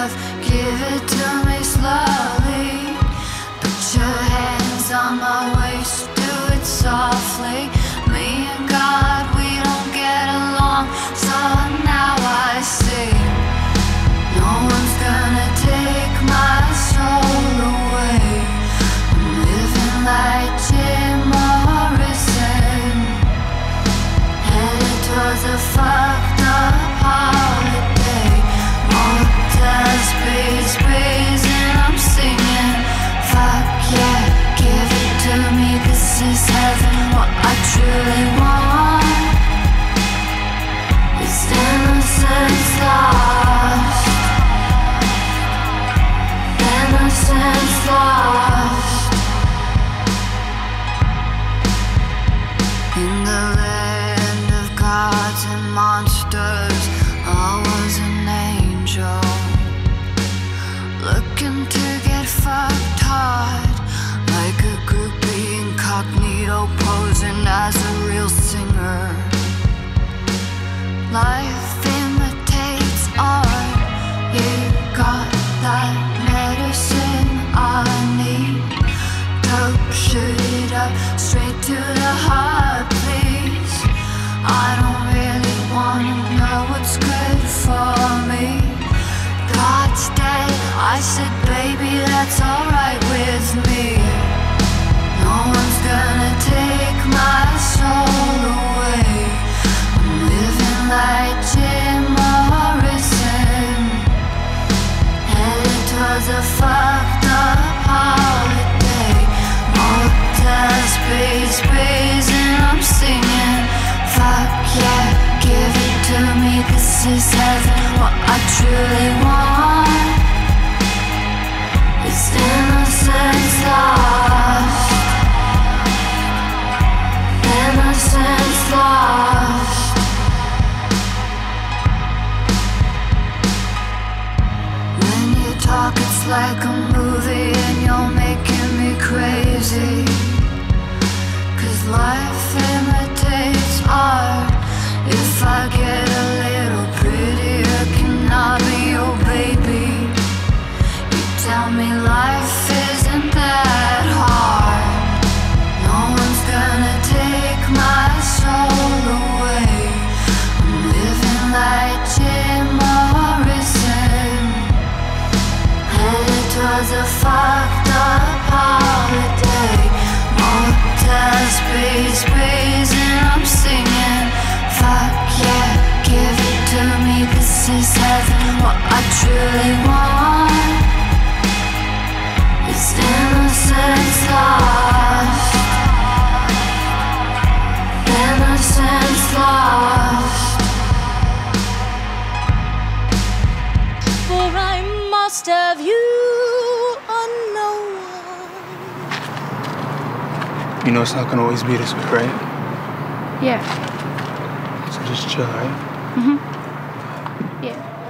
love, give it to me slowly. Put your hands on my waist, do it softly. Me and God, we don't get along, so now I see no one's gonna take my soul away. I'm living like Jim Morrison, headed towards a fucked up holiday. Motels, breeze, breeze, and I'm singing, fuck yeah, give it to me, this is heaven. What I truly want is innocence lost, innocence lost. In the land of gods and monsters, I was an angel, looking to get fucked hard, like a groupie incognito, posing as a real singer. Life imitates art, you got that medicine I need. Dope, shoot it up, straight to the heart, please. I don't really wanna know what's good for me. God's dead, I said baby that's alright with me. No one's gonna take my soul away. I'm living like Jim Morrison, headed towards a fucked up holiday. Motels, breeze, breeze, and I'm singing, fuck yeah, give it to me, this is heaven. What I truly want is innocence lost, innocence lost. When you talk it's like a movie and you're making me crazy, 'cause life imitates art. If I get a little prettier, can I be your baby? You tell me life isn't that hard. No one's gonna take my soul away. I'm living like Jim Morrison, headed towards a fucked up holiday. Motels, breeze, breeze, and I'm singing, fuck yeah, give it to me, this is heaven. What I truly want is innocence lost, innocence lost. For I must have you unknown. You know it's not gonna always be this way, right? Yeah. So just chill, right? Yeah.